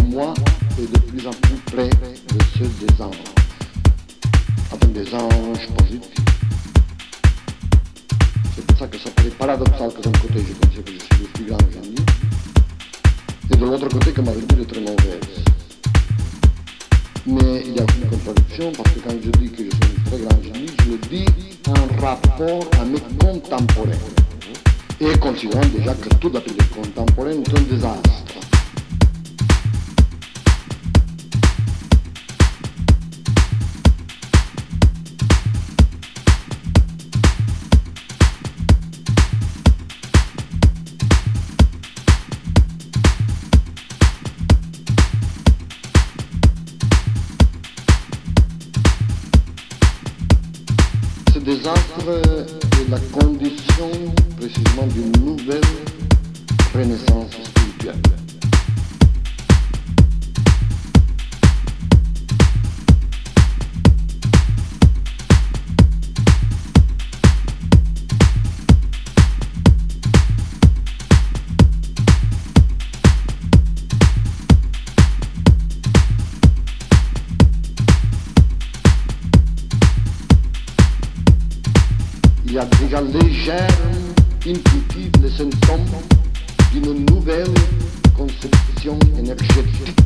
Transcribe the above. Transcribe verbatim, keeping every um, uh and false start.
moi est de plus en plus près de ceux des anges, avec des anges positifs. C'est pour ça que ça paraît paradoxal que d'un côté je pensais que je suis le plus grand génie, et de l'autre côté que ma lecture est très mauvaise. Mais il y a une contradiction parce que quand je dis que je suis un très grand génie, je le dis en rapport à mes contemporains. Et considérant déjà que tout appelé contemporain est un désastre. Ce désastre est la condition précisément d'une nouvelle renaissance spirituelle. Il y a déjà les germes intuitifs, les symptômes d'une nouvelle conception énergétique